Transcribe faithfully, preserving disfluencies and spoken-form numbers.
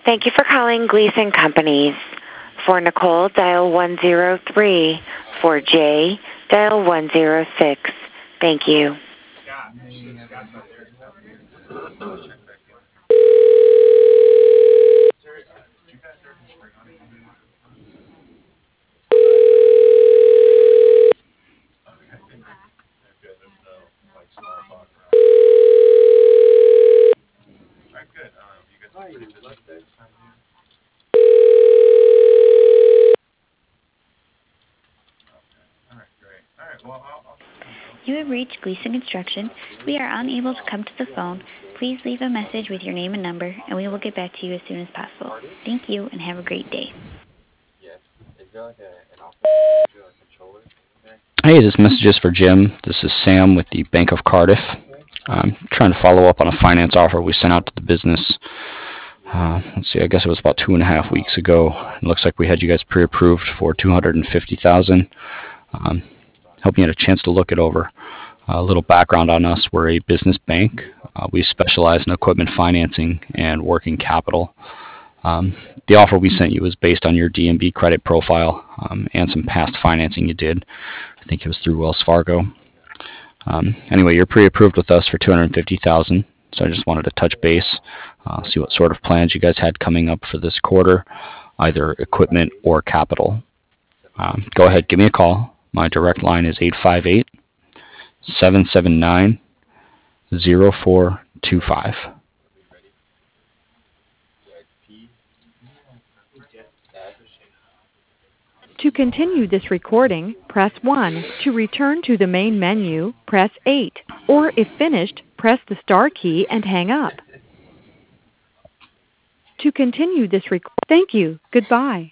Thank you for calling Gleason Companies. For Nicole, dial one zero three. For Jay, dial one zero six. Thank you. You have reached Gleason Construction. We are unable to come to the phone. Please leave a message with your name and number, and we will get back to you as soon as possible. Thank you, and have a great day. Hey, this message is for Jim. This is Sam with the Bank of Cardiff. I'm trying to follow up on a finance offer we sent out to the business. Uh, let's see, I guess it was about two and a half weeks ago. It looks like we had you guys pre-approved for two hundred fifty thousand dollars. Um, hope you had a chance to look it over. A little background on us: we're a business bank. Uh, we specialize in equipment financing and working capital. Um, the offer we sent you was based on your D M B credit profile um, and some past financing you did. I think it was through Wells Fargo. Um, anyway, you're pre-approved with us for two hundred fifty thousand dollars, so I just wanted to touch base, uh, see what sort of plans you guys had coming up for this quarter, either equipment or capital. Um, go ahead, give me a call. My direct line is eight five eight, seven seven nine, zero four two five. To continue this recording, press one. To return to the main menu, press eight. Or if finished, press the star key and hang up. To continue this recording, thank you. Goodbye.